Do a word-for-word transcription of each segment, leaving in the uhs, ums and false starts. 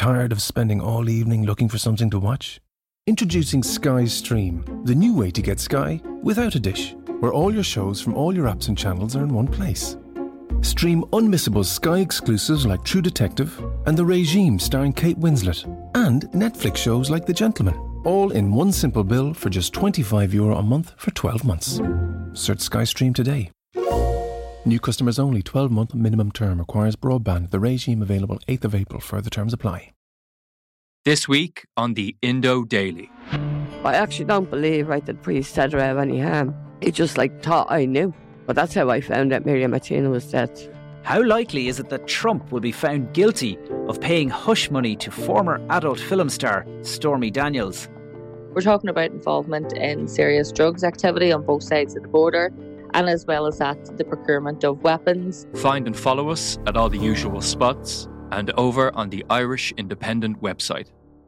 Tired of spending all evening looking for something to watch? Introducing Sky Stream, the new way to get Sky without a dish, where all your shows from all your apps and channels are in one place. Stream unmissable Sky exclusives like True Detective and The Regime starring Kate Winslet, and Netflix shows like The Gentleman, all in one simple bill for just twenty-five euro a month for twelve months. Search Sky Stream today. New customers only. twelve month minimum term. Requires broadband. The Regime available eighth of April. Further terms apply. This week on the Indo Daily. I actually don't believe, right, that Priest said her have any harm. He just, like, thought I knew. But that's how I found out Miriam Martina was dead. How likely is it that Trump will be found guilty of paying hush money to former adult film star Stormy Daniels? We're talking about involvement in serious drugs activity on both sides of the border, and as well as that, the procurement of weapons. Find and follow us at all the usual spots and over on the Irish Independent website.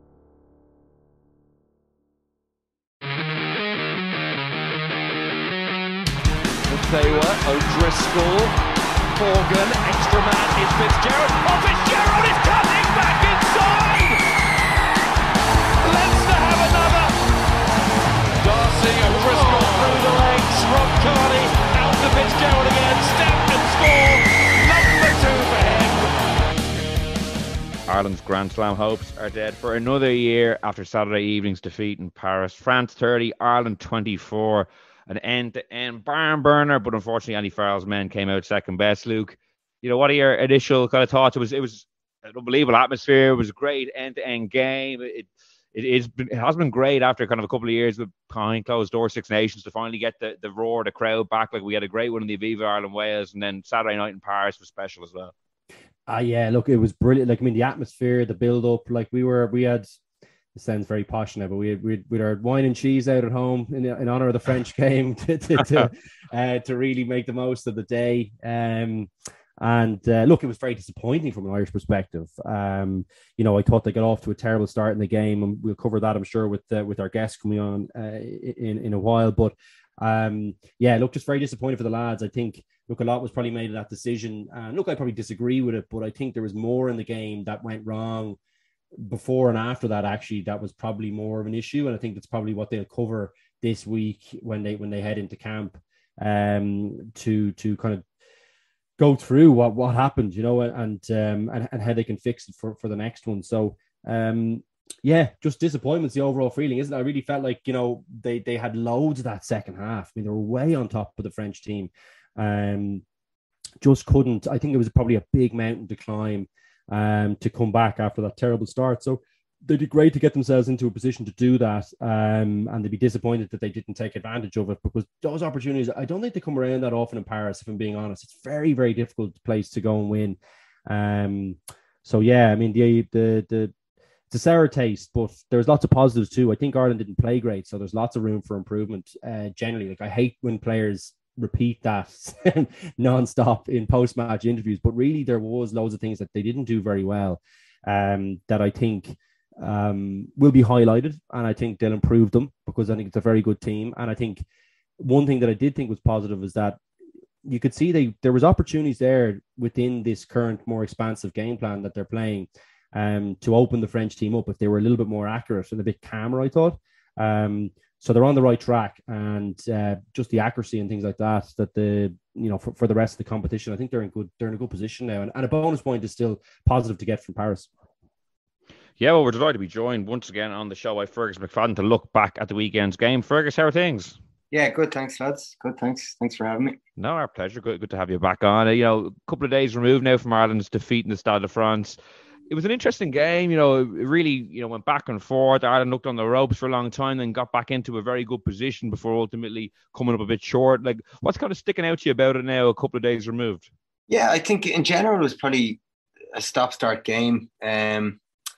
Taylor, O'Driscoll, Morgan, extra man is Fitzgerald. Oh, Fitzgerald is cutting back inside! Leinster have another! Darcy, O'Driscoll through the legs, Rob Carney out to Fitzgerald again, step and score, number two for him. Ireland's Grand Slam hopes are dead for another year after Saturday evening's defeat in Paris. France thirty, Ireland twenty-four. An end-to-end barn burner, but unfortunately Andy Farrell's men came out second best. Luke, you know, what are your initial kind of thoughts? It was it was an unbelievable atmosphere. It was a great end-to-end game. It it, is, it has been great after kind of a couple of years with behind closed door Six Nations to finally get the, the roar, the crowd back. Like, we had a great one in the Aviva Ireland Wales, and then Saturday night in Paris was special as well. Ah, uh, yeah, look, it was brilliant. Like, I mean, the atmosphere, the build-up, like we were, we had. It sounds very posh now, but we had, we had, we had our wine and cheese out at home in, in honor of the French game to to to, uh, to really make the most of the day. Um, and uh, look, it was very disappointing from an Irish perspective. Um, you know, I thought they got off to a terrible start in the game, and we'll cover that, I'm sure, with uh, with our guests coming on uh, in in a while. But um, yeah, look, just very disappointed for the lads. I think, look, a lot was probably made of that decision. And look, I probably disagree with it, but I think there was more in the game that went wrong before and after that. Actually, that was probably more of an issue, and I think that's probably what they'll cover this week when they when they head into camp, um, to to kind of go through what what happened, you know, and um, and, and how they can fix it for, for the next one. So um, yeah, just disappointment's the overall feeling, isn't it? I really felt like, you know, they they had loads of that second half. I mean, they were way on top of the French team, um, just couldn't. I think it was probably a big mountain to climb, um, to come back after that terrible start. So they did great to get themselves into a position to do that, um, and they'd be disappointed that they didn't take advantage of it, because those opportunities, I don't think they come around that often in Paris, if I'm being honest. It's a very, very difficult place to go and win. Um, so, yeah, I mean, the, the, the, it's a sour taste, but there's lots of positives too. I think Ireland didn't play great, so there's lots of room for improvement uh, generally. Like, I hate when players repeat that non-stop in post-match interviews, but really there was loads of things that they didn't do very well, um, that I think um, will be highlighted, and I think they'll improve them, because I think it's a very good team. And I think one thing that I did think was positive is that you could see they there was opportunities there within this current more expansive game plan that they're playing, um, to open the French team up if they were a little bit more accurate and a bit calmer, I thought. Um, so they're on the right track, and uh, just the accuracy and things like that, that the, you know, for, for the rest of the competition, I think they're in good, they're in a good position now. And, and a bonus point is still positive to get from Paris. Yeah, well, we're delighted to be joined once again on the show by Fergus McFadden to look back at the weekend's game. Fergus, how are things? Yeah, good. Thanks, lads. Good. Thanks. Thanks for having me. No, our pleasure. Good, good to have you back on. You know, a couple of days removed now from Ireland's defeat in the Stade de France. It was an interesting game. You know, it really, you know, went back and forth. Ireland looked on the ropes for a long time, then got back into a very good position before ultimately coming up a bit short. Like, what's kind of sticking out to you about it now, a couple of days removed? Yeah, I think in general it was probably a stop-start game. Um,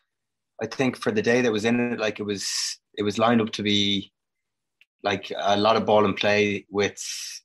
I think for the day that was in it, like it was, it was lined up to be like a lot of ball and play with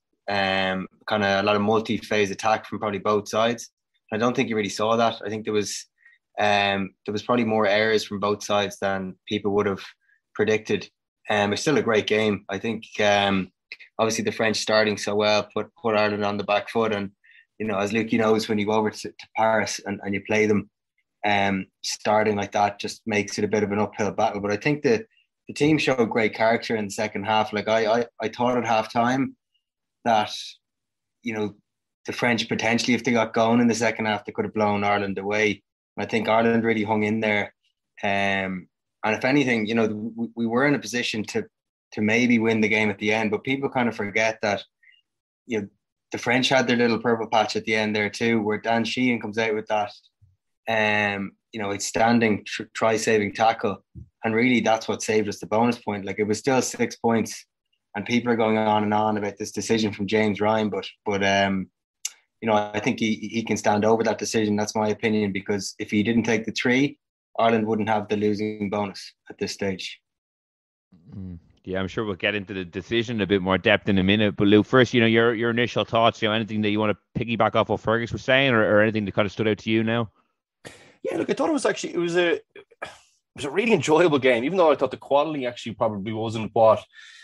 um, kind of a lot of multi-phase attack from probably both sides. I don't think you really saw that. I think there was um, there was probably more errors from both sides than people would have predicted. Um, it's still a great game. I think um, obviously the French starting so well put put Ireland on the back foot, and you know, as Luke knows, when you go over to, to Paris and, and you play them, um, starting like that just makes it a bit of an uphill battle. But I think the the team showed great character in the second half. Like I I, I thought at half time that, you know, the French potentially, if they got going in the second half, they could have blown Ireland away. And I think Ireland really hung in there. Um, and if anything, you know, we, we were in a position to to maybe win the game at the end. But people kind of forget that, you know, the French had their little purple patch at the end there too, where Dan Sheehan comes out with that, um, you know, it's standing tr- try-saving tackle. And really that's what saved us the bonus point. Like, it was still six points and people are going on and on about this decision from James Ryan. But, but um, you know, I think he, he can stand over that decision. That's my opinion, because if he didn't take the three, Ireland wouldn't have the losing bonus at this stage. Mm. Yeah, I'm sure we'll get into the decision a bit more depth in a minute. But Luke, first, you know, your your initial thoughts, you know, anything that you want to piggyback off what Fergus was saying, or, or anything that kind of stood out to you now? Yeah, look, I thought it was actually, it was a, it was a really enjoyable game, even though I thought the quality actually probably wasn't what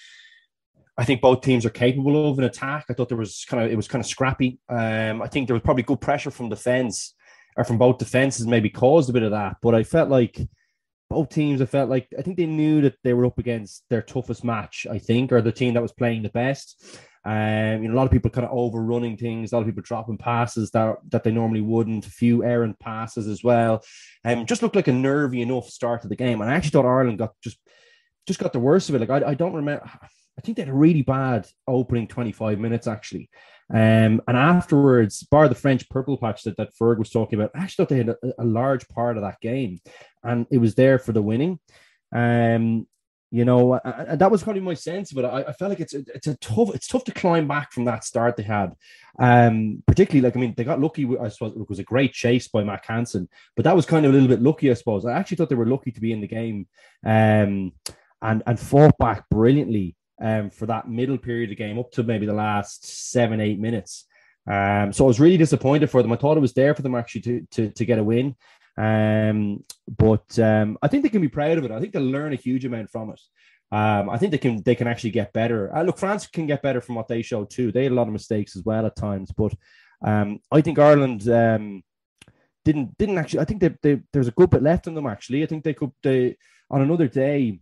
I think both teams are capable of in attack. I thought there was kind of, it was kind of scrappy. Um, I think there was probably good pressure from defense, or from both defenses, maybe caused a bit of that. But I felt like both teams, I felt like, I think they knew that they were up against their toughest match, I think, or the team that was playing the best. Um, you know, a lot of people kind of overrunning things, a lot of people dropping passes that, that they normally wouldn't, a few errant passes as well. Um, just looked like a nervy enough start to the game. And I actually thought Ireland got just, just got the worst of it. Like, I, I don't remember, I think they had a really bad opening twenty-five minutes, actually. Um, and afterwards, bar the French purple patch that, that Ferg was talking about, I actually thought they had a, a large part of that game, and it was there for the winning. Um, you know, and that was probably my sense of it. I, I felt like it's a, it's a tough, it's tough to climb back from that start they had. Um, particularly, like, I mean, they got lucky. I suppose it was a great chase by Mac Hansen, but that was kind of a little bit lucky, I suppose. I actually thought they were lucky to be in the game, um, and and fought back brilliantly. Um, for that middle period of the game up to maybe the last seven, eight minutes. Um, so I was really disappointed for them. I thought it was there for them actually to to, to get a win. Um, but um, I think they can be proud of it. I think they'll learn a huge amount from it. Um, I think they can they can actually get better. Uh, look, France can get better from what they showed too. They had a lot of mistakes as well at times. But um, I think Ireland um, didn't didn't actually. I think they, they, there's a good bit left in them actually. I think they could they on another day.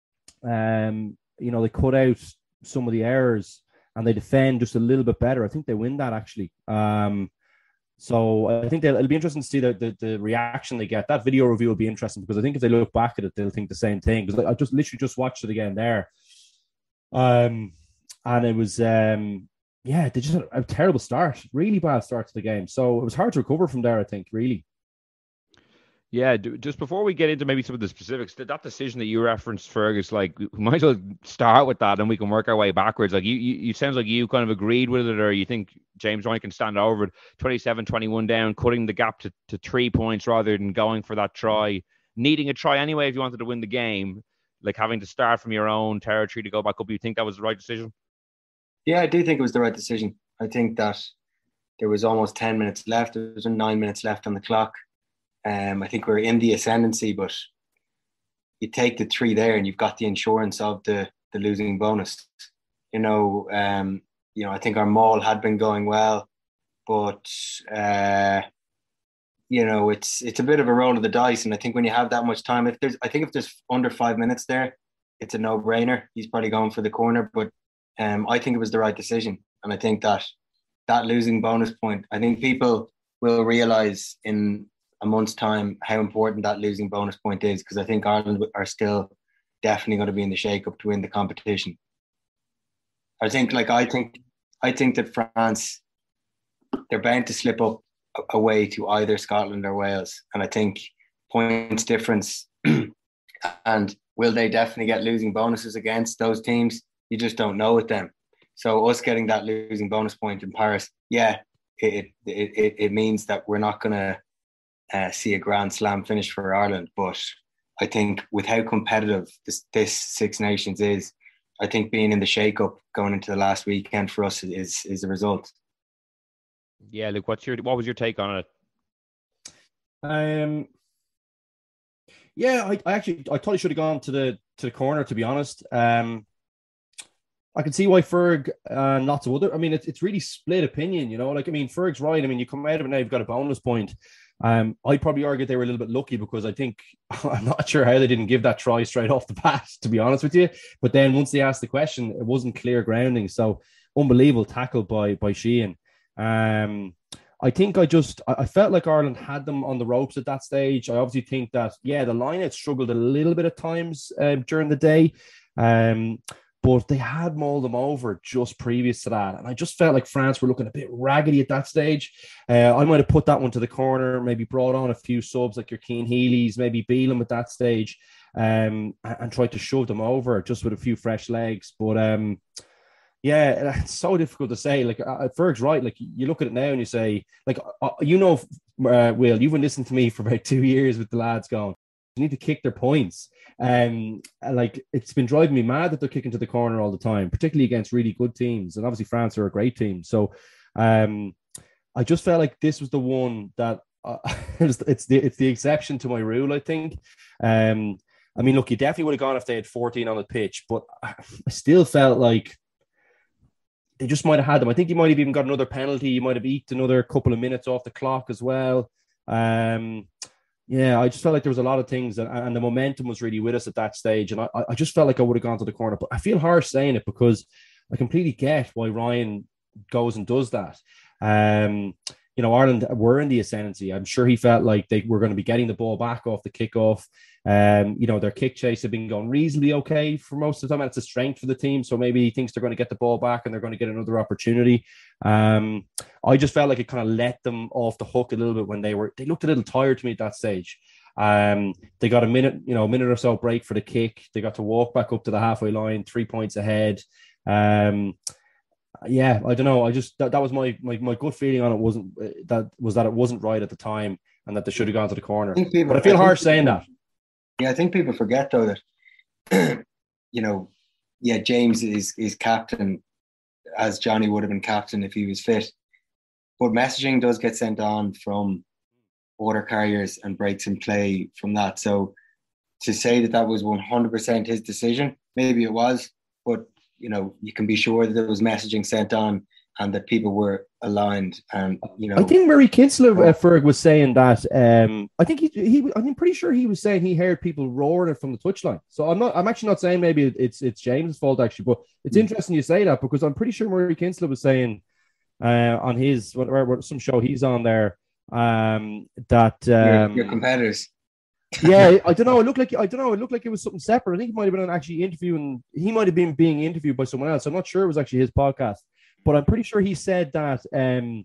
Um, you know, they cut out some of the errors and they defend just a little bit better. I think they win that actually. Um, so I think it'll be interesting to see the, the the reaction they get. That video review will be interesting because I think if they look back at it, they'll think the same thing. Because I just literally just watched it again there. Um, and it was, um, yeah, they just had a terrible start, really bad start to the game. So it was hard to recover from there, I think, really. Yeah, just before we get into maybe some of the specifics, that decision that you referenced, Fergus, like, we might as well start with that and we can work our way backwards. Like, you, you it sounds like you kind of agreed with it, or you think James Ryan can stand over it, twenty-seven twenty-one down, cutting the gap to, to three points rather than going for that try, needing a try anyway if you wanted to win the game, like having to start from your own territory to go back up. You think that was the right decision? Yeah, I do think it was the right decision. I think that there was almost ten minutes left. There was nine minutes left on the clock. Um, I think we're in the ascendancy, but you take the three there and you've got the insurance of the, the losing bonus. You know, um, you know, I think our maul had been going well, but, uh, you know, it's it's a bit of a roll of the dice. And I think when you have that much time, if there's, I think if there's under five minutes there, it's a no-brainer. He's probably going for the corner, but um, I think it was the right decision. And I think that that losing bonus point, I think people will realise in a month's time how important that losing bonus point is, because I think Ireland are still definitely going to be in the shake-up to win the competition. I think, like, I think, I think that France, they're bound to slip up away to either Scotland or Wales, and I think points difference, and will they definitely get losing bonuses against those teams? You just don't know with them. So us getting that losing bonus point in Paris, yeah, it it it, it means that we're not going to Uh, see a Grand Slam finish for Ireland, but I think with how competitive this, this Six Nations is, I think being in the shake-up going into the last weekend for us is is the result. Yeah, Luke, what's your what was your take on it? Um, yeah, I, I actually I thought he should have gone to the to the corner. To be honest, um, I can see why Ferg and lots of other. I mean, it's it's really split opinion, you know. Like, I mean, Ferg's right. I mean, you come out of it now, you've got a bonus point. Um, I'd probably argue they were a little bit lucky because I think I'm not sure how they didn't give that try straight off the bat, to be honest with you. But then once they asked the question, it wasn't clear grounding. So unbelievable tackle by by Sheehan. Um, I think I just I felt like Ireland had them on the ropes at that stage. I obviously think that yeah, the line had struggled a little bit at times um, during the day. Um, But they had mulled them over just previous to that. And I just felt like France were looking a bit raggedy at that stage. Uh, I might have put that one to the corner, maybe brought on a few subs like your Keane Healy's, maybe Beelum at that stage, um, and, and tried to shove them over just with a few fresh legs. But um, yeah, it's so difficult to say. Like uh, Ferg's right. Like you look at it now and you say, like, uh, you know, uh, Will, you've been listening to me for about two years with the lads going, you need to kick their points. Um, like it's been driving me mad that they're kicking to the corner all the time, particularly against really good teams. And obviously France are a great team. So um, I just felt like this was the one that uh, it's the it's the exception to my rule, I think. Um, I mean, look, you definitely would have gone if they had fourteen on the pitch, but I still felt like they just might have had them. I think you might have even got another penalty. You might have eked another couple of minutes off the clock as well. Um, Yeah, I just felt like there was a lot of things, and, and the momentum was really with us at that stage. And I, I just felt like I would have gone to the corner. But I feel harsh saying it because I completely get why Ryan goes and does that. Um, you know, Ireland were in the ascendancy. I'm sure he felt like they were going to be getting the ball back off the kickoff. Um, you know, their kick chase had been going reasonably okay for most of the time. And it's a strength for the team. So maybe he thinks they're going to get the ball back and they're going to get another opportunity. Um, I just felt like it kind of let them off the hook a little bit when they were, they looked a little tired to me at that stage. Um, they got a minute, you know, a minute or so break for the kick. They got to walk back up to the halfway line, three points ahead. Um, yeah, I don't know. I just, that, that was my, my, my gut feeling on it wasn't, uh, that was that it wasn't right at the time and that they should have gone to the corner. I people, but I feel I harsh people, saying that. Yeah, I think people forget though that, you know, yeah, James is, is captain as Johnny would have been captain if he was fit. But messaging does get sent on from water carriers and breaks in play from that. So to say that that was one hundred percent his decision, maybe it was, but you know, you can be sure that there was messaging sent on and that people were aligned. And you know, I think Murray Kinsella uh, Ferg was saying that. Um, I think he, he, I'm pretty sure he was saying he heard people roaring it from the touchline. So I'm not, I'm actually not saying maybe it's it's James' fault actually, but it's mm. interesting you say that because I'm pretty sure Murray Kinsella was saying uh, on his whatever some show he's on there um, that um, your, your competitors. yeah, I don't know. It looked like I don't know. It looked like it was something separate. I think he might have been actually interviewing. He might have been being interviewed by someone else. I'm not sure it was actually his podcast, but I'm pretty sure he said that um,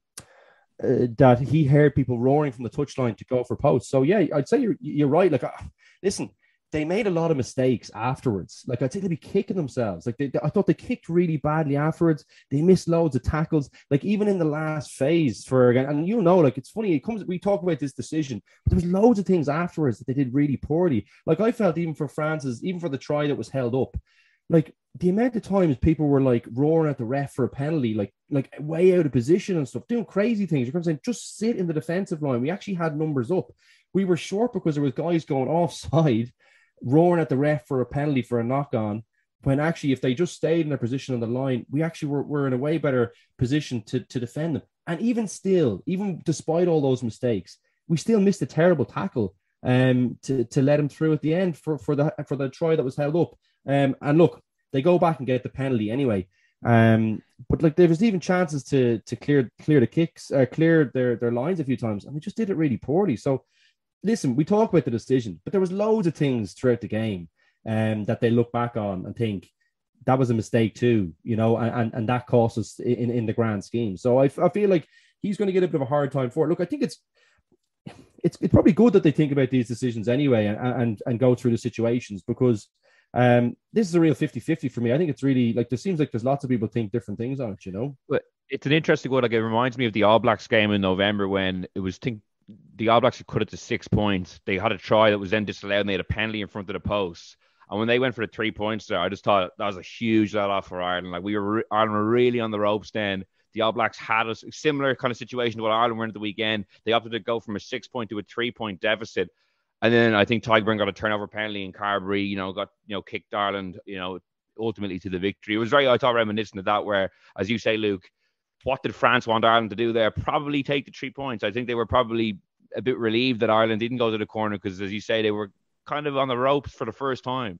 uh, that he heard people roaring from the touchline to go for posts. So yeah, I'd say you're you're right. Like, uh, listen, they made a lot of mistakes afterwards. Like I'd say they'd be kicking themselves. Like they, I thought they kicked really badly afterwards. They missed loads of tackles. Like even in the last phase for again, and you know, like it's funny. It comes. We talk about this decision, but there was loads of things afterwards that they did really poorly. Like I felt even for France's, even for the try that was held up, like the amount of times people were like roaring at the ref for a penalty, like like way out of position and stuff, doing crazy things. You're kind of saying just sit in the defensive line. We actually had numbers up. We were short because there was guys going offside, roaring at the ref for a penalty for a knock on, when actually if they just stayed in their position on the line, we actually were, were in a way better position to, to defend them. And even still, even despite all those mistakes, we still missed a terrible tackle um, to, to let him through at the end for, for the for the try that was held up. Um, and look, they go back and get the penalty anyway. Um, but like there was even chances to to clear clear the kicks, uh, clear their, their lines a few times, and we just did it really poorly. So listen, we talk about the decision, but there was loads of things throughout the game um, that they look back on and think that was a mistake too, you know, and, and, and that cost us in, in the grand scheme. So I, I feel like he's going to get a bit of a hard time for it. Look, I think it's it's it's probably good that they think about these decisions anyway and and, and go through the situations because um, this is a real fifty-fifty for me. I think it's really like there seems like there's lots of people think different things on it, you know. But it's an interesting one. Like it reminds me of the All Blacks game in November when it was think. The All Blacks had cut it to six points. They had a try that was then disallowed and they had a penalty in front of the post. And when they went for the three points there, I just thought that was a huge let off for Ireland. Like we were, Ireland were really on the ropes then. The All Blacks had a similar kind of situation to what Ireland were in at the weekend. They opted to go from a six point to a three point deficit. And then I think Tygburn got a turnover penalty and Carberry, you know, got, you know, kicked Ireland, you know, ultimately to the victory. It was very, I thought, reminiscent of that where, as you say, Luke, what did France want Ireland to do there? Probably take the three points. I think they were probably a bit relieved that Ireland didn't go to the corner because, as you say, they were kind of on the ropes for the first time.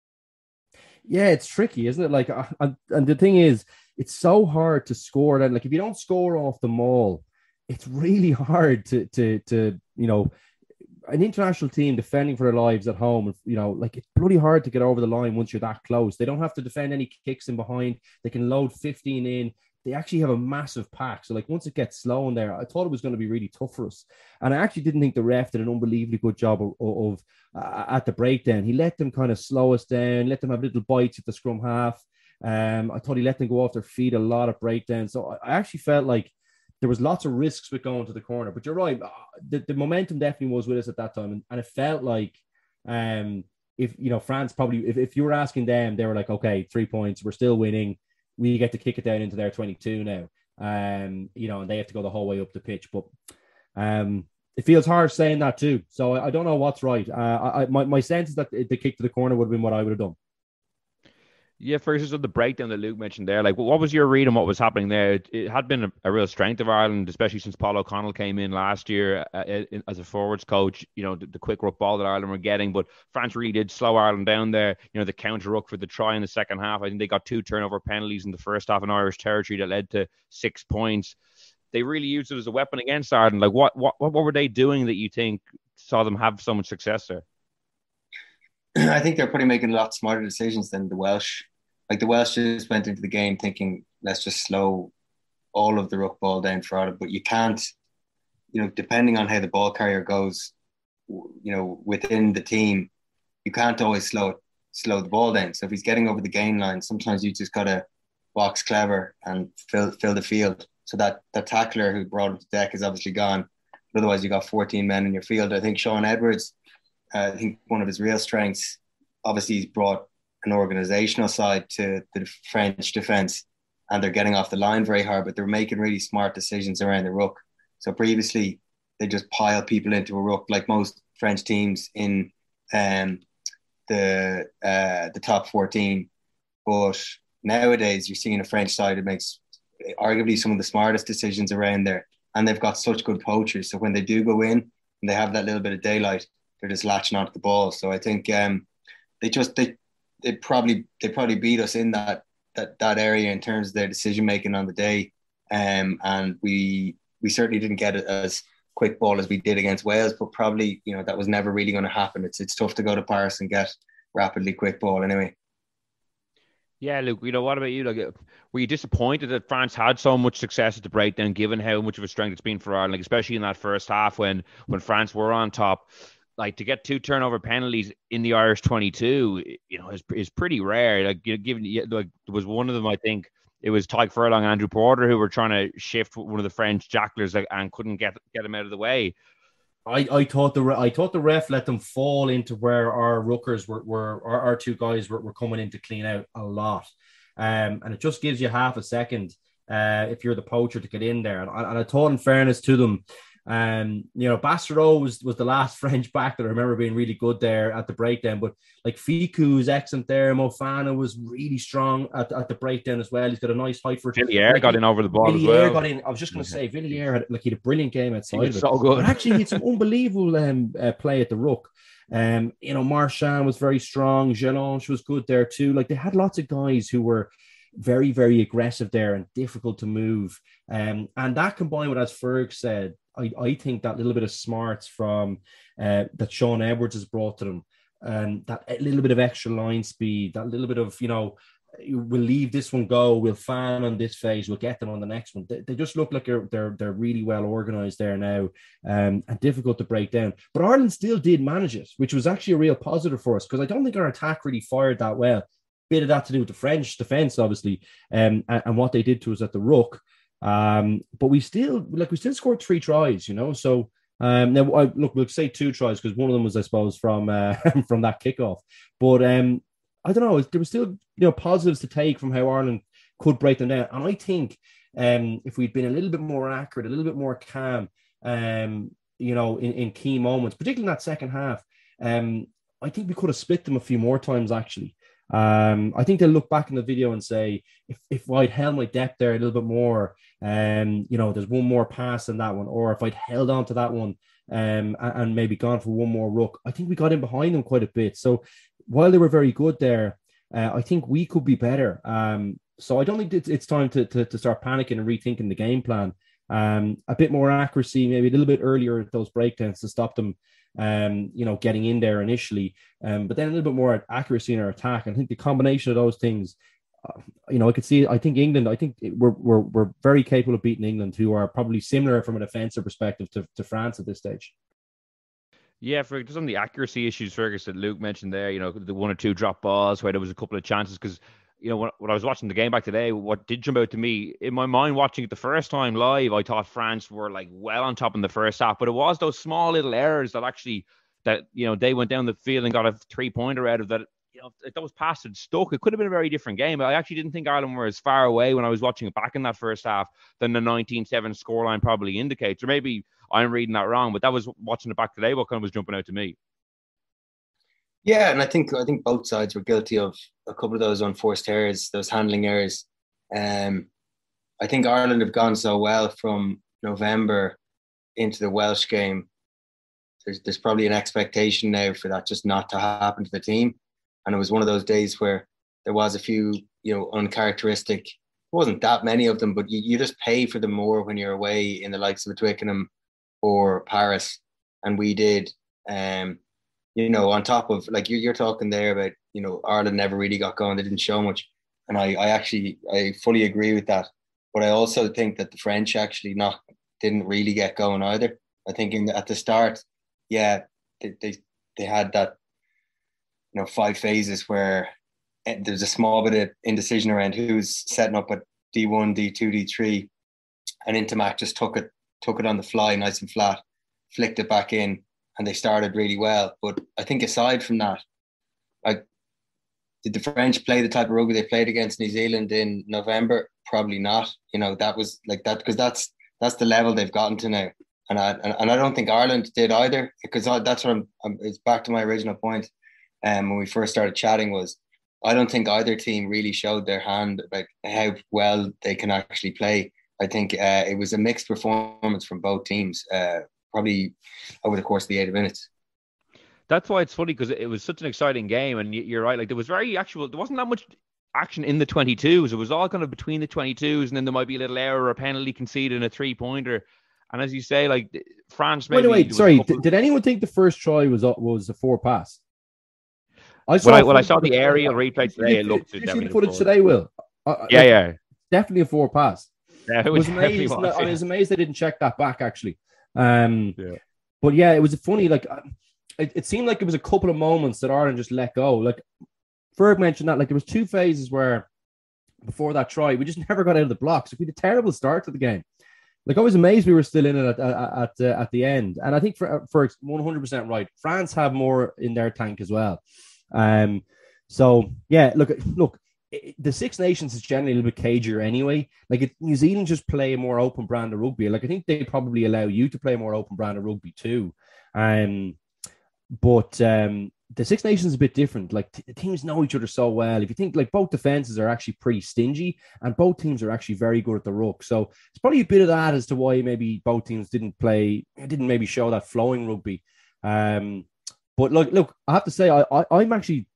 Yeah, it's tricky, isn't it? Like, uh, and, and the thing is, it's so hard to score. Then, like, if you don't score off the maul, it's really hard to to to you know, an international team defending for their lives at home. You know, like, it's bloody hard to get over the line once you're that close. They don't have to defend any kicks in behind. They can load fifteen in. They actually have a massive pack. So, like, once it gets slow in there, I thought it was going to be really tough for us. And I actually didn't think the ref did an unbelievably good job of, of uh, at the breakdown. He let them kind of slow us down, let them have little bites at the scrum half. Um, I thought he let them go off their feet a lot of breakdowns. So I, I actually felt like there was lots of risks with going to the corner. But you're right. The, the momentum definitely was with us at that time. And, and it felt like um, if, you know, France probably, if, if you were asking them, they were like, okay, three points, we're still winning. We get to kick it down into their twenty-two now, um, you know, and they have to go the whole way up the pitch. But um, it feels hard saying that too. So I, I don't know what's right. Uh, I, my, my sense is that the kick to the corner would have been what I would have done. Yeah, first of the breakdown that Luke mentioned there, like, what was your read on what was happening there? It, it had been a, a real strength of Ireland, especially since Paul O'Connell came in last year uh, in, as a forwards coach. You know, the, the quick ruck ball that Ireland were getting, but France really did slow Ireland down there. You know, the counter ruck for the try in the second half. I think they got two turnover penalties in the first half in Irish territory that led to six points. They really used it as a weapon against Ireland. Like, what what what were they doing that you think saw them have so much success there? I think they're probably making a lot smarter decisions than the Welsh. Like, the Welsh just went into the game thinking, let's just slow all of the ruck ball down for Ireland. But you can't, you know, depending on how the ball carrier goes, you know, within the team, you can't always slow it, slow the ball down. So if he's getting over the gain line, sometimes you just got to box clever and fill fill the field. So that the tackler who brought him to deck is obviously gone. But otherwise, you got fourteen men in your field. I think Sean Edwards, uh, I think one of his real strengths, obviously he's brought an organizational side to the French defense, and they're getting off the line very hard, but they're making really smart decisions around the ruck. So previously they just pile people into a ruck like most French teams in um, the uh, the top fourteen. But nowadays you're seeing a French side that makes arguably some of the smartest decisions around there, and they've got such good poachers. So when they do go in and they have that little bit of daylight, they're just latching onto the ball. So I think um, they just they they probably they probably beat us in that that that area in terms of their decision making on the day, um, and we we certainly didn't get it as quick ball as we did against Wales. But probably, you know, that was never really going to happen. It's it's tough to go to Paris and get rapidly quick ball anyway. Yeah, Luke, you know, what about you? Like, were you disappointed that France had so much success at the breakdown, given how much of a strength it's been for Ireland, like, especially in that first half when when France were on top? Like, to get two turnover penalties in the Irish twenty-two, you know, is is pretty rare. Like, you know, given like there was one of them, I think it was Tyke Furlong, Andrew Porter, who were trying to shift one of the French jacklers, like, and couldn't get get him out of the way. I, I thought the I thought the ref let them fall into where our ruckers were were our, our two guys were, were coming in to clean out a lot, um, and it just gives you half a second uh, if you're the poacher to get in there. And, and I thought, in fairness to them, um, you know, Bastereau was, was the last French back that I remember being really good there at the breakdown. But like, Ficou was excellent there. Mofana was really strong at, at the breakdown as well. He's got a nice height for it. Villiers like, got in over the ball Villiers as well. got in. I was just going to say, Villiers had like he had a brilliant game outside. He was of it. so good. But actually, he had some unbelievable um, uh, play at the ruck. Um, you know, Marchand was very strong. Jelange was good there too. Like, they had lots of guys who were very, very aggressive there and difficult to move. Um, and that combined with, as Ferg said, I, I think that little bit of smarts from uh, that Sean Edwards has brought to them, and that little bit of extra line speed, that little bit of, you know, we'll leave this one go, we'll fan on this phase, we'll get them on the next one. They, they just look like they're, they're they're really well organized there now, um, and difficult to break down. But Ireland still did manage it, which was actually a real positive for us, because I don't think our attack really fired that well. Bit of that to do with the French defense, obviously, um, and, and what they did to us at the ruck. Um, but we still like we still scored three tries, you know. So um, now I, look, we'll say two tries because one of them was, I suppose, from uh, from that kickoff. But um, I don't know. There were still, you know, positives to take from how Ireland could break them down. And I think um, if we'd been a little bit more accurate, a little bit more calm, um, you know, in, in key moments, particularly in that second half, um, I think we could have split them a few more times, actually. Um, I think they'll look back in the video and say, if, if I'd held my depth there a little bit more, um, you know, there's one more pass in that one, or if I'd held on to that one um, and, and maybe gone for one more ruck, I think we got in behind them quite a bit. So while they were very good there, uh, I think we could be better. Um, so I don't think it's, it's time to, to, to start panicking and rethinking the game plan. Um, a bit more accuracy, maybe a little bit earlier at those breakdowns to stop them um, you know, getting in there initially, um, but then a little bit more accuracy in our attack. And I think the combination of those things, uh, you know, I could see, I think England, I think we're, we're, we're very capable of beating England, who are probably similar from an offensive perspective to, to France at this stage. Yeah, for just on the accuracy issues, Fergus, that Luke mentioned there, you know, the one or two drop balls where there was a couple of chances, because, you know, when, when I was watching the game back today, what did jump out to me, in my mind watching it the first time live, I thought France were like well on top in the first half, but it was those small little errors that actually, that, you know, they went down the field and got a three-pointer out of that. You know, if those passes had stuck, it could have been a very different game. I actually didn't think Ireland were as far away when I was watching it back in that first half than the nineteen seven scoreline probably indicates. Or maybe I'm reading that wrong, but that was, watching it back today, what kind of was jumping out to me. Yeah, and I think I think both sides were guilty of a couple of those unforced errors, those handling errors. Um, I think Ireland have gone so well from November into the Welsh game. There's there's probably an expectation now for that just not to happen to the team. And it was one of those days where there was a few, you know, uncharacteristic. It wasn't that many of them, but you, you just pay for them more when you're away in the likes of a Twickenham or Paris, and we did. Um, you know, on top of, like, you're, you're talking there about, you know, Ireland never really got going. They didn't show much. And I, I actually, I fully agree with that. But I also think that the French actually not didn't really get going either. I think in, at the start, yeah, they, they, they had that, you know, five phases where there's a small bit of indecision around who's setting up at D one, D two, D three. And Intermac just took it, took it on the fly, nice and flat, flicked it back in, and they started really well. But I think aside from that, like, did the French play the type of rugby they played against New Zealand in November? Probably not. You know, that was like that, because that's that's the level they've gotten to now. And I and, and I don't think Ireland did either, because I, that's what I'm, I'm. It's back to my original point. Um, when we first started chatting, was I don't think either team really showed their hand about how well they can actually play. I think uh, it was a mixed performance from both teams. Uh, probably over the course of the eighty minutes. That's why it's funny, because it was such an exciting game, and you're right, like there was very actual, there wasn't that much action in the twenty-twos. It was all kind of between the twenty-twos, and then there might be a little error or a penalty conceded and a three-pointer. And as you say, like France maybe... Wait, wait, sorry, couple... did anyone think the first try was was a four pass? I saw, well, I, well, I saw the aerial replay today. It looked... Did you see the footage today, Will? Uh, yeah, like, yeah. Definitely a four pass. Yeah, it was, was amazed. Was, I was amazed they didn't check that back, actually. Um, yeah. But yeah, it was funny. Like, it, it seemed like it was a couple of moments that Ireland just let go. Like, Ferg mentioned that, like, there was two phases where before that try, we just never got out of the blocks. We had a terrible start to the game. Like, I was amazed we were still in it at at at, uh, at the end. And I think for for one hundred percent right, France have more in their tank as well. Um, so yeah, look, look. It, the Six Nations is generally a little bit cagier anyway. Like, it, New Zealand just play a more open brand of rugby. Like, I think they probably allow you to play a more open brand of rugby too. Um, but um, the Six Nations is a bit different. Like, t- the teams know each other so well. If you think, like, both defenses are actually pretty stingy, and both teams are actually very good at the ruck. So it's probably a bit of that as to why maybe both teams didn't play, didn't maybe show that flowing rugby. Um, but look, look, I have to say, I, I I'm actually.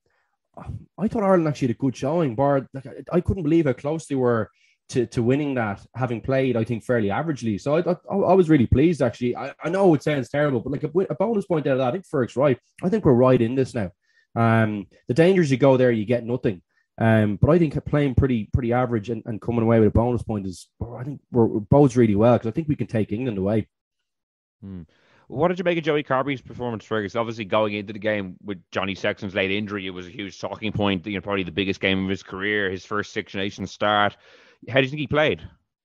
I thought Ireland actually had a good showing, bar. Like, I, I couldn't believe how close they were to, to winning that, having played, I think, fairly averagely. So I I, I was really pleased, actually. I, I know it sounds terrible, but like a, a bonus point out of that, I think Ferg's right. I think we're right in this now. Um, the dangers you go there, you get nothing. Um, but I think playing pretty pretty average and, and coming away with a bonus point is, I think, we're, we're both really well, because I think we can take England away. Hmm. What did you make of Joey Carbery's performance, Fergus? Obviously, going into the game with Johnny Sexton's late injury, it was a huge talking point. You know, probably the biggest game of his career, his first Six Nations start. How do you think he played?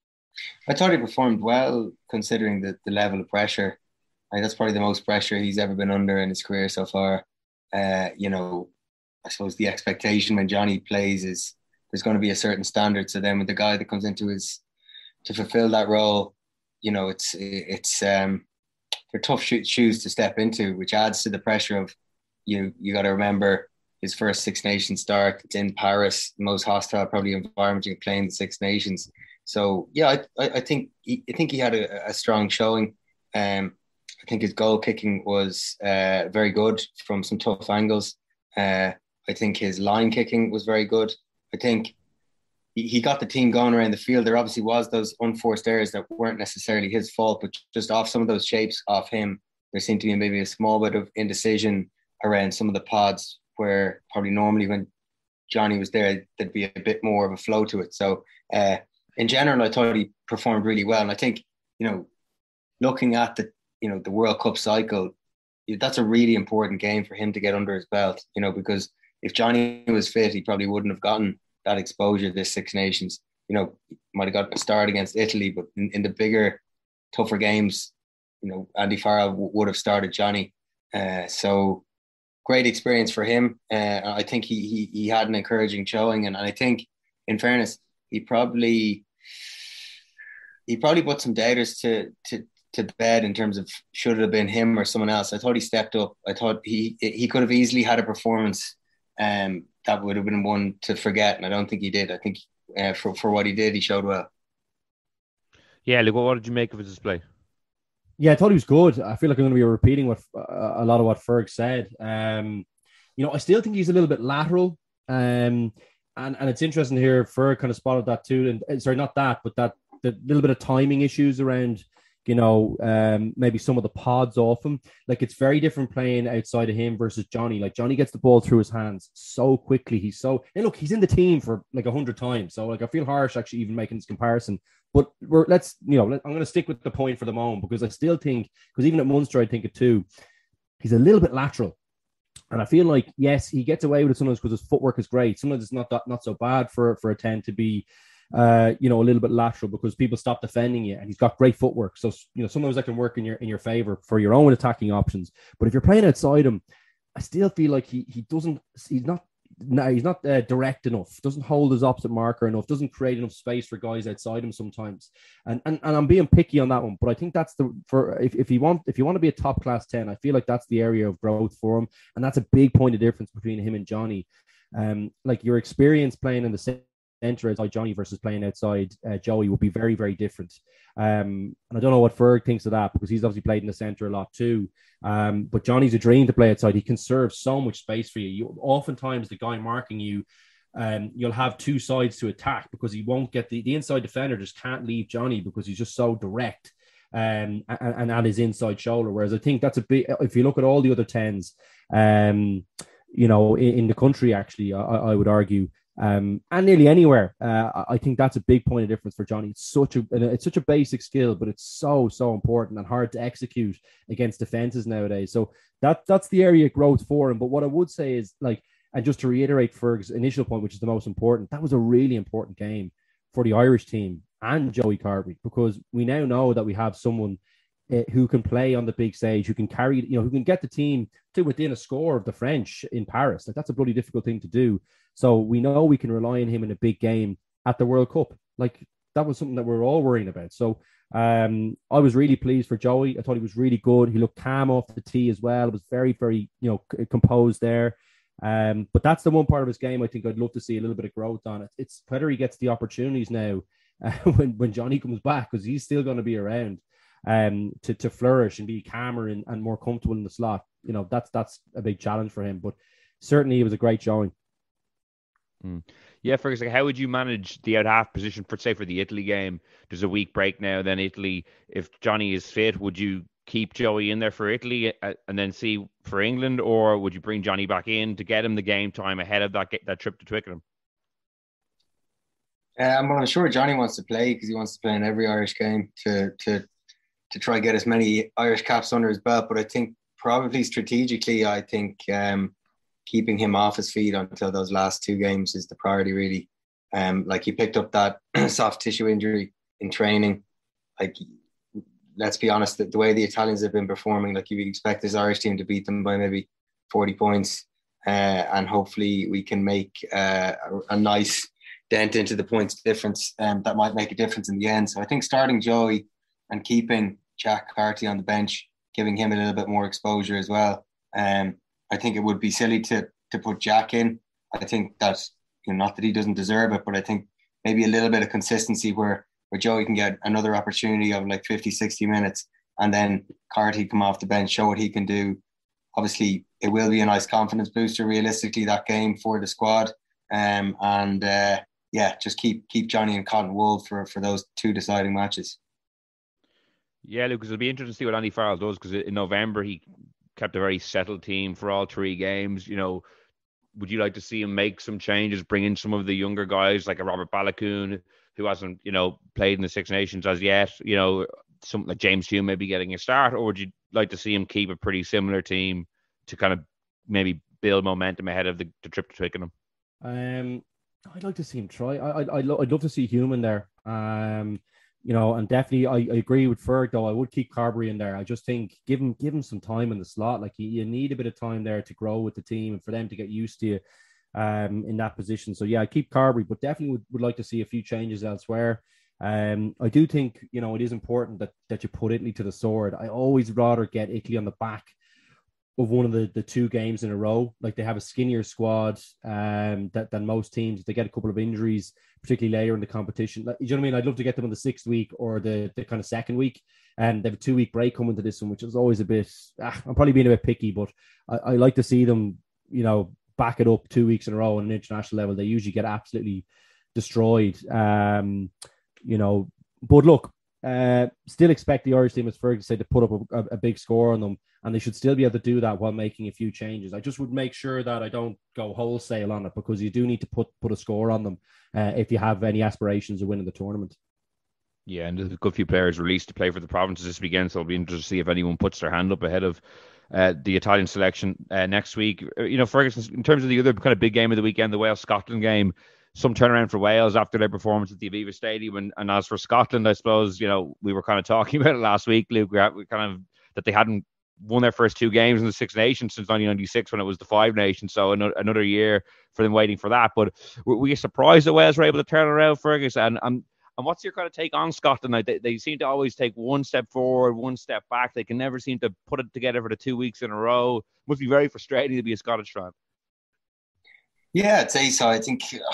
I thought he performed well, considering the, the level of pressure. I think that's probably the most pressure he's ever been under in his career so far. Uh, you know, I suppose the expectation when Johnny plays is there's going to be a certain standard. So then with the guy that comes into his to fulfill that role, you know, it's it's um. they're tough shoes to step into, which adds to the pressure of you. You got to remember his first Six Nations start. It's in Paris, the most hostile probably environment you can play in the Six Nations. So yeah, I, I, I think he, I think he had a, a strong showing. Um, I think his goal kicking was uh, very good from some tough angles. Uh, I think his line kicking was very good. I think he, he got the team going around the field. There obviously was those unforced errors that weren't necessarily his fault, but just off some of those shapes off him, there seemed to be maybe a small bit of indecision around some of the pods where probably normally when Johnny was there, there'd be a bit more of a flow to it. So uh, in general, I thought he performed really well. And I think, you know, looking at the, you know, the World Cup cycle, that's a really important game for him to get under his belt, you know, because if Johnny was fit, he probably wouldn't have gotten that exposure this Six Nations. You know, might have got a start against Italy, but in, in the bigger, tougher games, you know, Andy Farrell w- would have started Johnny. Uh, so great experience for him. Uh, I think he, he he had an encouraging showing, and I think, in fairness, he probably he probably put some doubters to to to bed in terms of should it have been him or someone else. I thought he stepped up. I thought he he could have easily had a performance um, that would have been one to forget, and I don't think he did. I think uh, for for what he did, he showed well. Yeah, look, what did you make of his display? Yeah, I thought he was good. I feel like I'm going to be repeating what uh, a lot of what Ferg said. Um, you know, I still think he's a little bit lateral. Um, and, and it's interesting to hear Ferg kind of spotted that too. And sorry, not that, but that the little bit of timing issues around, you know, um, maybe some of the pods off him. Like, it's very different playing outside of him versus Johnny. Like, Johnny gets the ball through his hands so quickly. He's so, and look, he's in the team for like a hundred times. So like, I feel harsh actually even making this comparison. But we're let's, you know, let, I'm going to stick with the point for the moment, because I still think, because even at Munster, I think it too, he's a little bit lateral. And I feel like, yes, he gets away with it sometimes because his footwork is great. Sometimes it's not that, not so bad for, for a ten to be, uh, you know, a little bit lateral because people stop defending you, and he's got great footwork. So, you know, sometimes that can work in your in your favor for your own attacking options. But if you're playing outside him, I still feel like he he doesn't, he's not, no, he's not uh, direct enough, doesn't hold his opposite marker enough, doesn't create enough space for guys outside him sometimes. And and, and I'm being picky on that one, but I think that's the, for if, if you want if you want to be a top class ten, I feel like that's the area of growth for him. And that's a big point of difference between him and Johnny. Um, like, your experience playing in the centre outside Johnny versus playing outside uh, Joey will be very, very different. Um, and I don't know what Ferg thinks of that, because he's obviously played in the centre a lot too. Um, but Johnny's a dream to play outside. He can serve so much space for you. You oftentimes, the guy marking you, um, you'll have two sides to attack, because he won't get the, the inside defender just can't leave Johnny because he's just so direct um, and, and at his inside shoulder. Whereas I think that's a bit, if you look at all the other tens, um, you know, in, in the country, actually, I, I would argue, Um, and nearly anywhere. Uh, I think that's a big point of difference for Johnny. It's such a it's such a basic skill, but it's so so important and hard to execute against defenses nowadays. So that that's the area of growth for him. But what I would say is, like, and just to reiterate Ferg's initial point, which is the most important, that was a really important game for the Irish team and Joey Carbery, because we now know that we have someone uh, who can play on the big stage, who can carry, you know, who can get the team to within a score of the French in Paris. Like, that's a bloody difficult thing to do. So we know we can rely on him in a big game at the World Cup. Like, that was something that we we're all worrying about. So um, I was really pleased for Joey. I thought he was really good. He looked calm off the tee as well. It was very, very, you know, c- composed there. Um, but that's the one part of his game I think I'd love to see a little bit of growth on it. It's whether he gets the opportunities now uh, when, when Johnny comes back, because he's still going to be around um, to, to flourish and be calmer and, and more comfortable in the slot. You know, that's, that's a big challenge for him. But certainly it was a great showing. Mm. Yeah, Fergus, how would you manage the out half position for, say, for the Italy game? There's a week break now. Then Italy, if Johnny is fit, would you keep Joey in there for Italy and then see for England, or would you bring Johnny back in to get him the game time ahead of that that trip to Twickenham? Um, well, I'm sure Johnny wants to play because he wants to play in every Irish game to to to try and get as many Irish caps under his belt. But I think probably strategically, I think. Um, keeping him off his feet until those last two games is the priority, really. Um, like, he picked up that soft tissue injury in training. Like, let's be honest, the, the way the Italians have been performing, like, you would expect this Irish team to beat them by maybe forty points. Uh, and hopefully we can make uh, a, a nice dent into the points difference. Um, that might make a difference in the end. So I think starting Joey and keeping Jack Carty on the bench, giving him a little bit more exposure as well. Um, I think it would be silly to to put Jack in. I think that, you know, not that he doesn't deserve it, but I think maybe a little bit of consistency where, where Joey can get another opportunity of like fifty, sixty minutes, and then Carty come off the bench, show what he can do. Obviously, it will be a nice confidence booster, realistically, that game for the squad. Um, and uh, yeah, just keep keep Johnny and Cotton Wool for, for those two deciding matches. Yeah, Lucas, it'll be interesting to see what Andy Farrell does, because in November he kept a very settled team for all three games. You know, would you like to see him make some changes, bring in some of the younger guys like a Robert Balakoon, who hasn't, you know, played in the Six Nations as yet? You know, something like James Hume maybe getting a start, or would you like to see him keep a pretty similar team to kind of maybe build momentum ahead of the, the trip to Twickenham? Um, I'd like to see him try. I, I, I'd, lo- I'd love to see Hume in there. Um, you know, and definitely I, I agree with Ferg, though. I would keep Carberry in there. I just think give him give him some time in the slot. Like you, you need a bit of time there to grow with the team and for them to get used to you um, in that position. So yeah, I keep Carberry, but definitely would, would like to see a few changes elsewhere. Um, I do think, you know, it is important that that you put Italy to the sword. I always rather get Italy on the back of one of the, the two games in a row. Like they have a skinnier squad um, that, than most teams. They get a couple of injuries, particularly later in the competition. Like, you know what I mean? I'd love to get them on the sixth week or the, the kind of second week. And they have a two week break coming to this one, which is always a bit, ah, I'm probably being a bit picky, but I, I like to see them, you know, back it up two weeks in a row on an international level. They usually get absolutely destroyed. Um, you know, but look, uh, still expect the Irish team, as Fergie said, to put up a, a, a big score on them, and they should still be able to do that while making a few changes. I just would make sure that I don't go wholesale on it, because you do need to put put a score on them uh, if you have any aspirations of winning the tournament. Yeah, and there's a good few players released to play for the provinces this weekend, so it'll be interesting to see if anyone puts their hand up ahead of uh, the Italian selection uh, next week. You know, Ferguson, in terms of the other kind of big game of the weekend, the Wales-Scotland game, some turnaround for Wales after their performance at the Aviva Stadium. And, and as for Scotland, I suppose, you know, we were kind of talking about it last week, Luke, we, we kind of that they hadn't won their first two games in the Six Nations since nineteen ninety-six when it was the Five Nations. So another, another year for them waiting for that. But were we surprised that Wales were able to turn around, Fergus? And, and, and what's your kind of take on Scotland? Like they, they seem to always take one step forward, one step back. They can never seem to put it together for the two weeks in a row. It must be very frustrating to be a Scottish fan. Yeah, I'd say so. I think... Uh...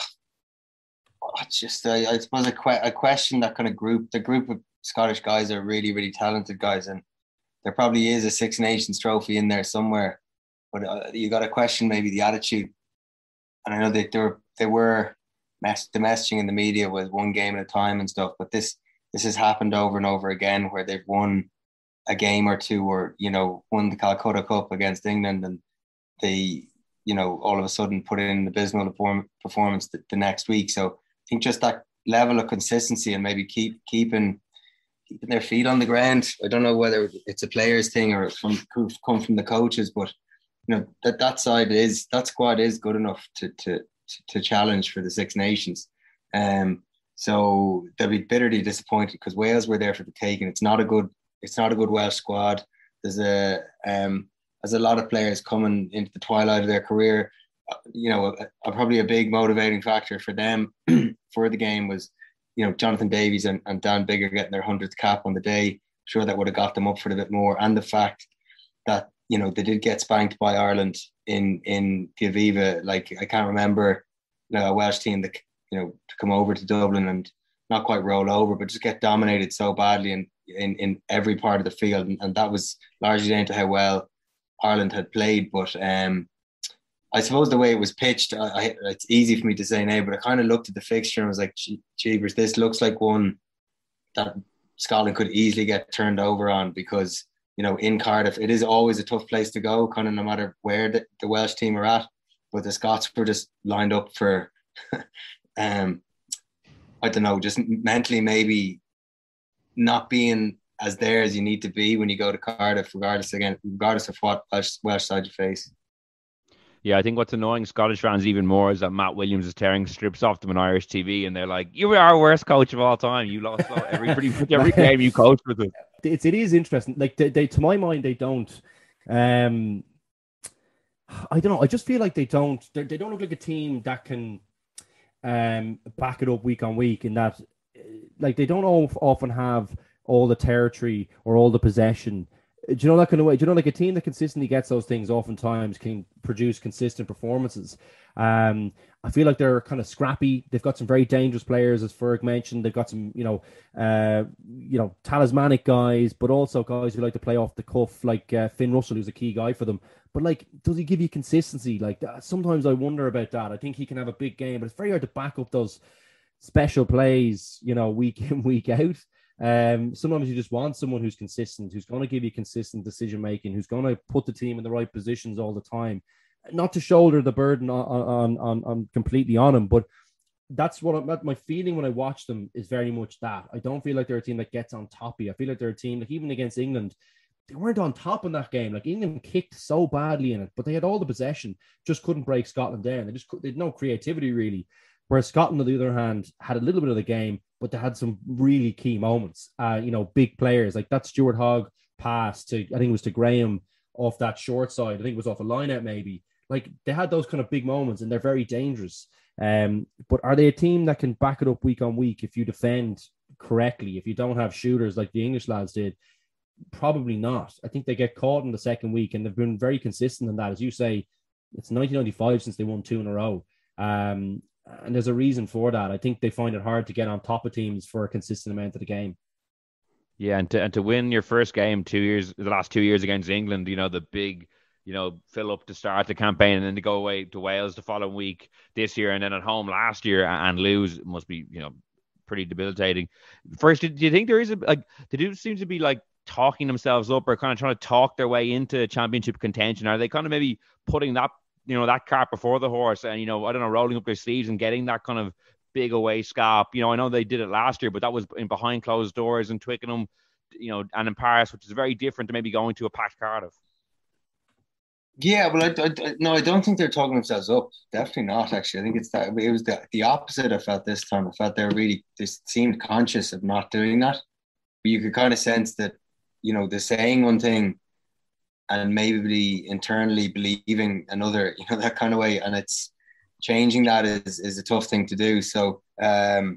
It's just, I, I suppose, a, que- a question that kind of group, the group of Scottish guys are really, really talented guys, and there probably is a Six Nations trophy in there somewhere, but uh, you got to question maybe the attitude. And I know that they were, they were mess- the messaging in the media was one game at a time and stuff, but this this has happened over and over again where they've won a game or two, or, you know, won the Calcutta Cup against England, and they, you know, all of a sudden put in an abysmal perform- performance the, the next week. So I think just that level of consistency and maybe keep keeping keeping their feet on the ground. I don't know whether it's a players thing or from come from the coaches, but you know that that side is that squad is good enough to to to challenge for the Six Nations. Um, so they'll be bitterly disappointed because Wales were there for the taking. It's not a good it's not a good Welsh squad. There's a um there's a lot of players coming into the twilight of their career. You know, a, a, probably a big motivating factor for them for the game was, you know, Jonathan Davies and, and Dan Biggar getting their hundredth cap on the day. I'm sure that would have got them up for it a bit more. And the fact that, you know, they did get spanked by Ireland in, in the Aviva. Like, I can't remember, you know, a Welsh team that, you know, to come over to Dublin and not quite roll over, but just get dominated so badly in, in, in every part of the field. And, and that was largely down to how well Ireland had played. But, um, I suppose the way it was pitched, I, I, it's easy for me to say now, but I kind of looked at the fixture and was like, jeebers, this looks like one that Scotland could easily get turned over on, because, you know, in Cardiff, it is always a tough place to go, kind of no matter where the, the Welsh team are at. But the Scots were just lined up for, um, I don't know, just mentally maybe not being as there as you need to be when you go to Cardiff, regardless, again, regardless of what Welsh, Welsh side you face. Yeah, I think what's annoying Scottish fans even more is that Matt Williams is tearing strips off them on Irish T V, and they're like, "You were our worst coach of all time. You lost every pretty much every game you coached with us." It's it is interesting. Like they, they, to my mind, they don't. Um, I don't know. I just feel like they don't. They don't look like a team that can um back it up week on week. In that, like they don't often have all the territory or all the possession do you know that kind of way? Do you know, like a team that consistently gets those things oftentimes can produce consistent performances. Um, I feel like they're kind of scrappy. They've got some very dangerous players, as Ferg mentioned. They've got some, you know, uh, you know, talismanic guys, but also guys who like to play off the cuff, like uh, Finn Russell, who's a key guy for them. But like, does he give you consistency? Like, that? Sometimes I wonder about that. I think he can have a big game, but it's very hard to back up those special plays, you know, week in, week out. Um, sometimes you just want someone who's consistent, who's going to give you consistent decision making, who's going to put the team in the right positions all the time. Not to shoulder the burden on on on, on completely on him, but that's what I'm, my feeling when I watch them is very much that. I don't feel like they're a team that gets on top of you. I feel like they're a team, like even against England, they weren't on top in that game. Like England kicked so badly in it, but they had all the possession, just couldn't break Scotland down. They just they had no creativity really. Whereas Scotland, on the other hand, had a little bit of the game, but they had some really key moments. Uh, you know, big players like that Stuart Hogg pass to, I think it was to Graham off that short side. I think it was off a line out maybe. Like they had those kind of big moments, and they're very dangerous. Um, but are they a team that can back it up week on week if you defend correctly? If you don't have shooters like the English lads did, probably not. I think they get caught in the second week, and they've been very consistent in that. As you say, it's nineteen ninety-five since they won two in a row. Um, and there's a reason for that. I think they find it hard to get on top of teams for a consistent amount of the game. Yeah, and to and to win your first game two years, the last two years against England, you know, the big, you know, fill up to start the campaign and then to go away to Wales the following week this year, and then at home last year and lose must be, you know, pretty debilitating. First, do you think there is a, like, they do seem to be like talking themselves up or kind of trying to talk their way into championship contention? Are they kind of maybe putting that, you know, that cart before the horse and, you know, I don't know, rolling up their sleeves and getting that kind of big away scalp? You know, I know they did it last year, but that was in behind closed doors in Twickenham, you know, and in Paris, which is very different to maybe going to a packed Cardiff. Yeah, well, I, I, no, I don't think they're talking themselves up. Definitely not, actually. I think it's that it was the, the opposite I felt this time. I felt they were really, they seemed conscious of not doing that. But you could kind of sense that, you know, they're saying one thing and maybe internally believing another, you know, that kind of way. And it's changing that is, is a tough thing to do. So, um,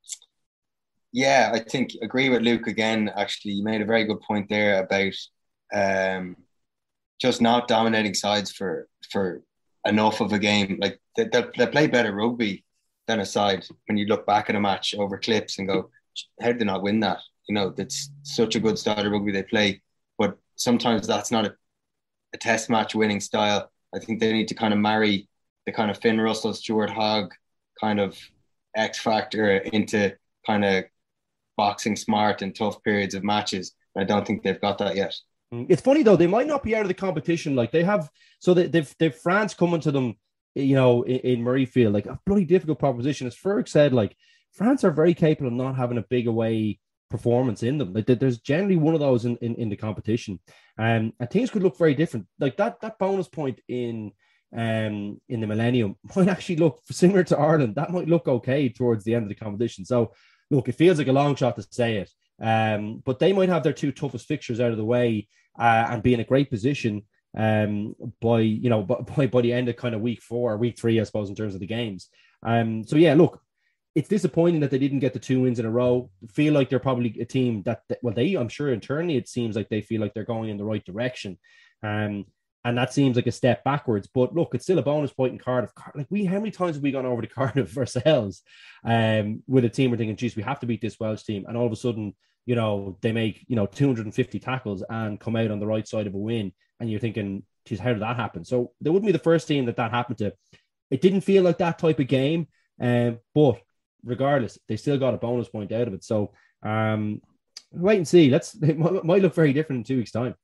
yeah, I think agree with Luke again. Actually, you made a very good point there about um, just not dominating sides for for enough of a game. Like they, they, they play better rugby than a side when you look back at a match over clips and go, how did they not win that? You know, that's such a good style of rugby they play. But sometimes that's not a, a test match winning style. I think they need to kind of marry the kind of Finn Russell, Stuart Hogg kind of X factor into kind of boxing smart and tough periods of matches. I don't think they've got that yet. It's funny though, they might not be out of the competition. Like they have, so they, they've they've France coming to them, you know, in, in Murrayfield, like a bloody difficult proposition. As Ferg said, like France are very capable of not having a big away performance in them. Like there's generally one of those in, in, in the competition, um, and things could look very different. Like that that bonus point in um in the Millennium might actually look similar to Ireland. That might look okay towards the end of the competition. So look, it feels like a long shot to say it, um, but they might have their two toughest fixtures out of the way. Uh, and be in a great position um, by, you know, by, by the end of kind of week four, or week three, I suppose, in terms of the games. Um, so, yeah, look, it's disappointing that they didn't get the two wins in a row. Feel like they're probably a team that, that well, they, I'm sure internally it seems like they feel like they're going in the right direction. Um, and that seems like a step backwards. But look, it's still a bonus point in Cardiff. Like we, how many times have we gone over to Cardiff ourselves um, with a team we're thinking, geez, we have to beat this Welsh team. And all of a sudden, you know, they make, you know, two hundred fifty tackles and come out on the right side of a win. And you're thinking, geez, how did that happen? So they wouldn't be the first team that that happened to. It didn't feel like that type of game. Um, but regardless, they still got a bonus point out of it. So um, wait and see. Let's, it might look very different in two weeks' time.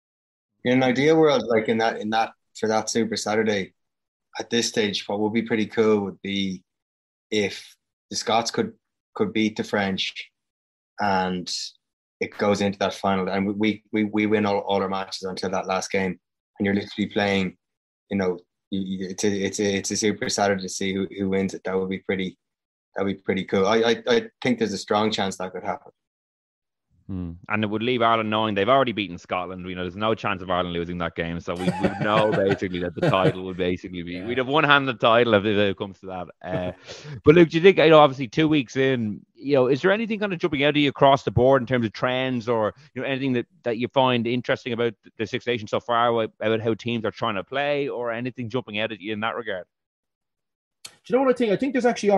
In an ideal world, like in that, in that, for that Super Saturday, at this stage, what would be pretty cool would be if the Scots could, could beat the French and it goes into that final, and we we we win all, all our matches until that last game, and you're literally playing, you know, you, it's a it's a it's a Super Saturday to see who, who wins it. That would be pretty, that would be pretty cool. I, I I think there's a strong chance that could happen. Hmm. And it would leave Ireland knowing they've already beaten Scotland. You know, there's no chance of Ireland losing that game. So we would know basically that the title would basically be, yeah. we'd have one-handed title if it comes to that. Uh, but Luke, do you think, you know, obviously two weeks in, you know, is there anything kind of jumping out at you across the board in terms of trends or, you know, anything that, that you find interesting about the Six Nations so far, about how teams are trying to play, or anything jumping out at you in that regard? Do you know what I think? I think there's actually,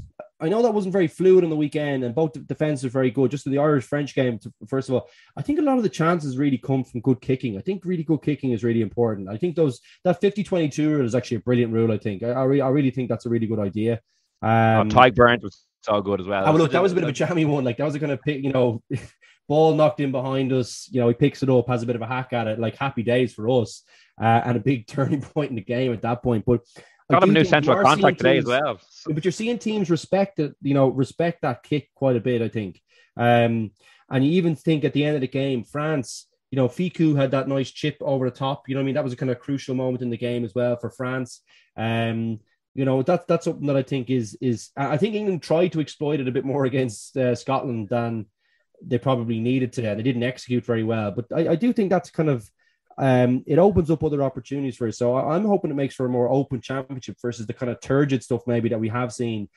I know that wasn't very fluid on the weekend, and both defenses are very good. Just in the Irish-French game, first of all, I think a lot of the chances really come from good kicking. I think really good kicking is really important. I think those that fifty twenty-two rule is actually a brilliant rule, I think. I, I, re- I really think that's a really good idea. Um, oh, Tadhg Beirne was so good as well. Oh, look, that was a bit of a jammy one. Like, that was a kind of, you know, ball knocked in behind us. You know, he picks it up, has a bit of a hack at it. Like, happy days for us, uh, and a big turning point in the game at that point. But got him a new central contact today teams, as well. But you're seeing teams respect it, you know, respect that kick quite a bit, I think. Um, and you even think at the end of the game, France, you know, Fickou had that nice chip over the top. You know what I mean? That was a kind of crucial moment in the game as well for France. Um, you know, that's that's something that I think is, is I think England tried to exploit it a bit more against uh, Scotland than they probably needed to. They didn't execute very well. But I, I do think that's kind of, Um, it opens up other opportunities for us. So I'm hoping it makes for a more open championship versus the kind of turgid stuff maybe that we have seen,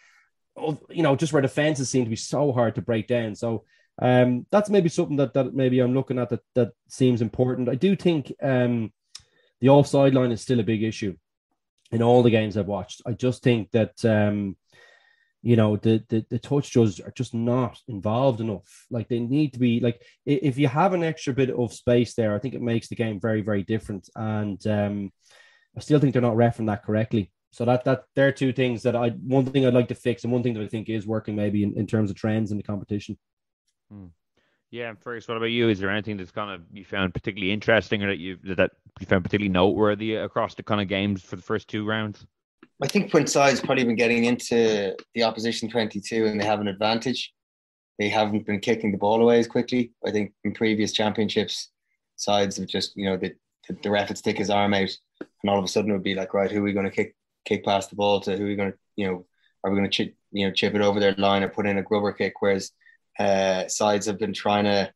you know, just where defenses seem to be so hard to break down. So um, that's maybe something that, that maybe I'm looking at that, that seems important. I do think um, the offside line is still a big issue in all the games I've watched. I just think that, um, you know, the, the the touch judges are just not involved enough. Like, they need to be, like, if you have an extra bit of space there, I think it makes the game very, very different. And um, I still think they're not reffing that correctly. So that that there are two things that I, one thing I'd like to fix, and one thing that I think is working maybe in, in terms of trends in the competition. Hmm. Yeah, Fergus, what about you? Is there anything that's kind of you found particularly interesting, or that you that you found particularly noteworthy across the kind of games for the first two rounds? I think when sides probably been getting into the opposition twenty-two and they have an advantage, they haven't been kicking the ball away as quickly. I think in previous championships, sides have just, you know, the, the ref would stick his arm out and all of a sudden it would be like, right, who are we going to kick kick past the ball to? Who are we going to, you know, are we going to chip, you know, chip it over their line or put in a grubber kick? Whereas uh, sides have been trying to,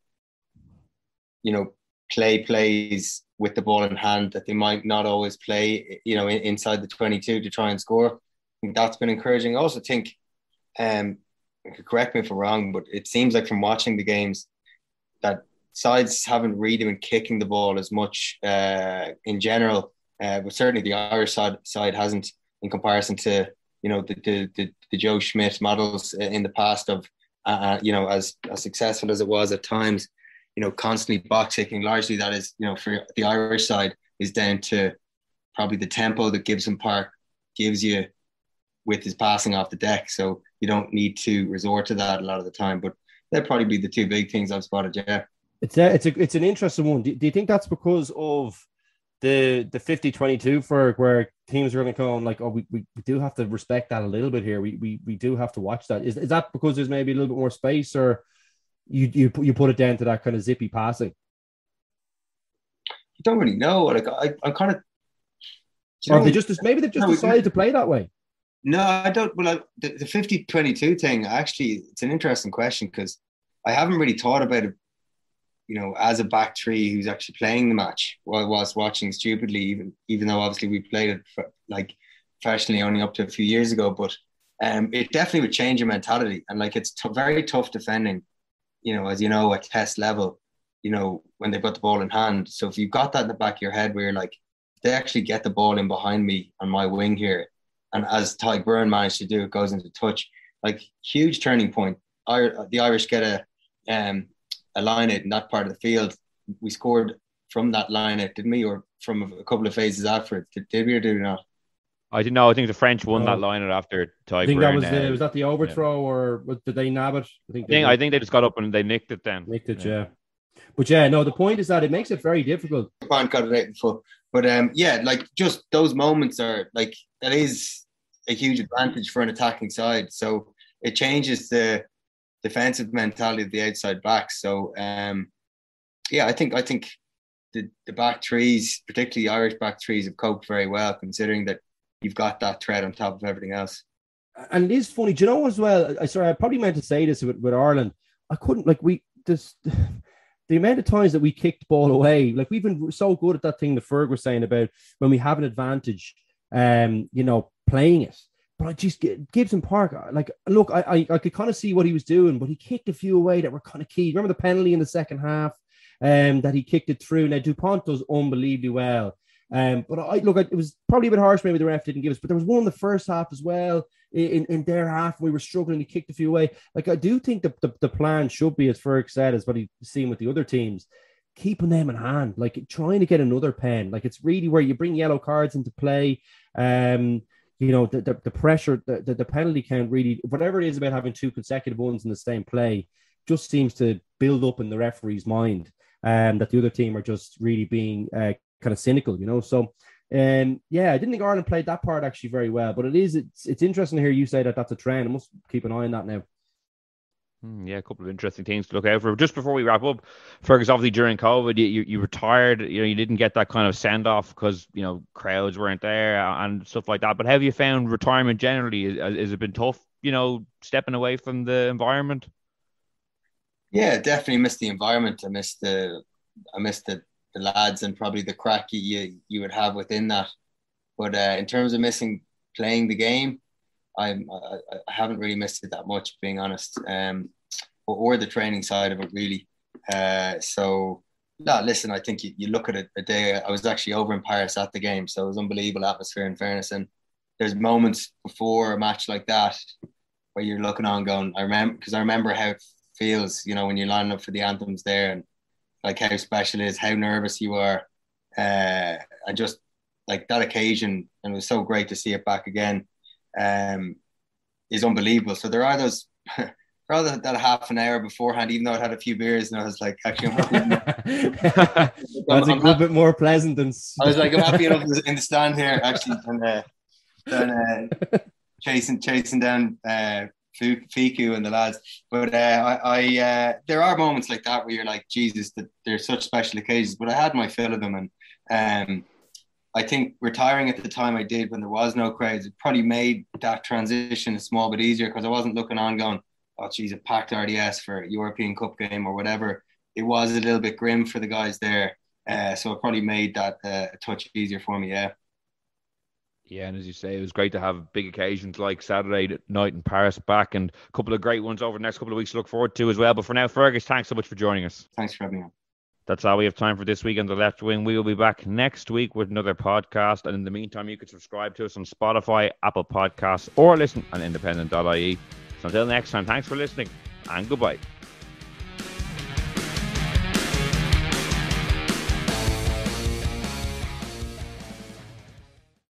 you know, play plays with the ball in hand that they might not always play, you know, in, inside the twenty-two to try and score. I think that's been encouraging. I also think, um, correct me if I'm wrong, but it seems like from watching the games that sides haven't really been kicking the ball as much uh, in general, uh, but certainly the Irish side, side hasn't, in comparison to, you know, the the, the, the Joe Schmidt models in the past of, uh, you know, as, as successful as it was at times, you know, constantly box kicking. Largely that is, you know, for the Irish side is down to probably the tempo that Gibson Park gives you with his passing off the deck. So you don't need to resort to that a lot of the time. But that'd probably be the two big things I've spotted, yeah. It's a, it's a, it's an interesting one. Do, do you think that's because of the the fifty twenty-two for where teams are going to come like, oh, we, we, we do have to respect that a little bit here. We we we do have to watch that. Is is that because there's maybe a little bit more space, or you you you put it down to that kind of zippy passing? You don't really know. Like I, I'm kind of. Or they just maybe they've just no, decided to play that way. No, I don't. Well, I, the, the fifty twenty-two thing, actually, it's an interesting question because I haven't really thought about it, you know, as a back three who's actually playing the match while I was watching stupidly, even even though obviously we played it for, like professionally only up to a few years ago. But um, it definitely would change your mentality. And like it's t- very tough defending, you know, as you know, at test level, you know, when they've got the ball in hand. So if you've got that in the back of your head where you're like, they actually get the ball in behind me on my wing here. And as Tadhg Beirne managed to do, it goes into touch. Like, huge turning point. I, the Irish get a um, a line out in that part of the field. We scored from that line out, didn't we? Or from a, a couple of phases after it. Did, did we or did we not? I didn't know. I think the French won oh. that line out after Tadhg I think Beirne, that was the, uh, was that the overthrow yeah. or what, did they nab it? I think, I think, I think they just got up and they nicked it then. Nicked it, yeah. yeah. But yeah, no, the point is that it makes it very difficult. Got it right before. But um, yeah, like just those moments are like, that is a huge advantage for an attacking side. So it changes the defensive mentality of the outside backs. So um, yeah, I think I think the, the back threes, particularly Irish back threes, have coped very well, considering that you've got that threat on top of everything else. And it is funny, do you know as well? I sorry, I probably meant to say this with, with Ireland. I couldn't like we this, the amount of times that we kicked the ball away, like we've been so good at that thing that Ferg was saying about when we have an advantage, um, you know, playing it. But I just, Gibson Park, like, look, I, I, I could kind of see what he was doing, but he kicked a few away that were kind of key. Remember the penalty in the second half, um, that he kicked it through? Now, Dupont does unbelievably well. Um, but I look, it was probably a bit harsh. Maybe the ref didn't give us, but there was one in the first half as well. In, in their half, we were struggling. He kicked a few away. Like, I do think the, the, the plan should be, as Ferg said, as what he's seen with the other teams, keeping them in hand, like trying to get another pen. Like, it's really where you bring yellow cards into play. Um, you know, the, the, the pressure, the, the, the penalty count really, whatever it is about having two consecutive ones in the same play, just seems to build up in the referee's mind, um, that the other team are just really being uh, kind of cynical, you know. So, um, yeah, I didn't think Ireland played that part actually very well, but it is, it's, it's interesting to hear you say that that's a trend. I must keep an eye on that now. Yeah, a couple of interesting things to look out for. Just before we wrap up, Fergus, obviously during COVID, you, you retired. You know, you didn't get that kind of send off because, you know, crowds weren't there and stuff like that. But how have you found retirement generally? Has it been tough, you know, stepping away from the environment? Yeah, definitely missed the environment. I missed the, I missed the, the lads and probably the crack you you would have within that. But uh, in terms of missing playing the game, I'm, I, I haven't really missed it that much, being honest, um, or, or the training side of it, really. Uh, so, no, listen, I think you, you look at it a day, I was actually over in Paris at the game, so it was unbelievable atmosphere, in fairness. And there's moments before a match like that where you're looking on going, I remember, because I remember how it feels, you know, when you're lining up for the anthems there, and like how special it is, how nervous you are. Uh, and just like that occasion, and it was so great to see it back again. Um, is unbelievable. So there are those, rather that half an hour beforehand, even though I'd had a few beers, and I was like, actually, I'm happy. That's I'm, a I'm good happy. bit more pleasant than. I was like, I'm happy enough in the stand here, actually, and uh, than, uh, chasing chasing down uh, Fiku and the lads. But uh, I, I uh, there are moments like that where you're like, Jesus, that they're such special occasions. But I had my fill of them, and um. I think retiring at the time I did when there was no crowds, it probably made that transition a small bit easier, because I wasn't looking on going, oh, geez, a packed R D S for a European Cup game or whatever. It was a little bit grim for the guys there. Uh, so it probably made that uh, a touch easier for me, yeah. Yeah, and as you say, it was great to have big occasions like Saturday night in Paris back, and a couple of great ones over the next couple of weeks to look forward to as well. But for now, Fergus, thanks so much for joining us. Thanks for having me on. That's all we have time for this week on The Left Wing. We will be back next week with another podcast. And in the meantime, you can subscribe to us on Spotify, Apple Podcasts, or listen on independent dot I E. So until next time, thanks for listening and goodbye.